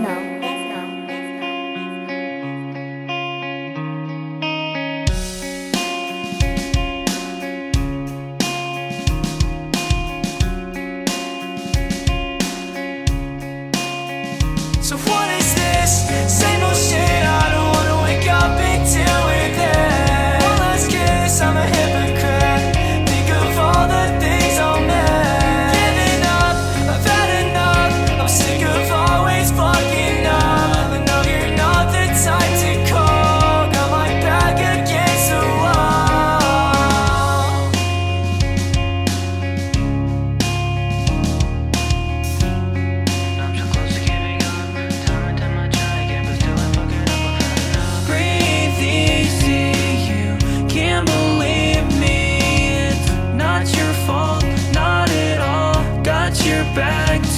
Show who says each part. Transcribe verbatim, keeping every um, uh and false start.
Speaker 1: now.
Speaker 2: So what is this? Same old shit, I don't wanna wake up until we're there. One last kiss, I'm a hypocrite. Think of all the things I'll miss. Giving up, I've had enough. I'm sick of always fucking up. I know you're not the type to call. Got my back against the wall.
Speaker 3: I'm so close to giving up. Time and time I try again, but still I'm fucking up. I've had enough.
Speaker 2: Breathe easy, you can't believe me. It's not your fault, not at all. Got your back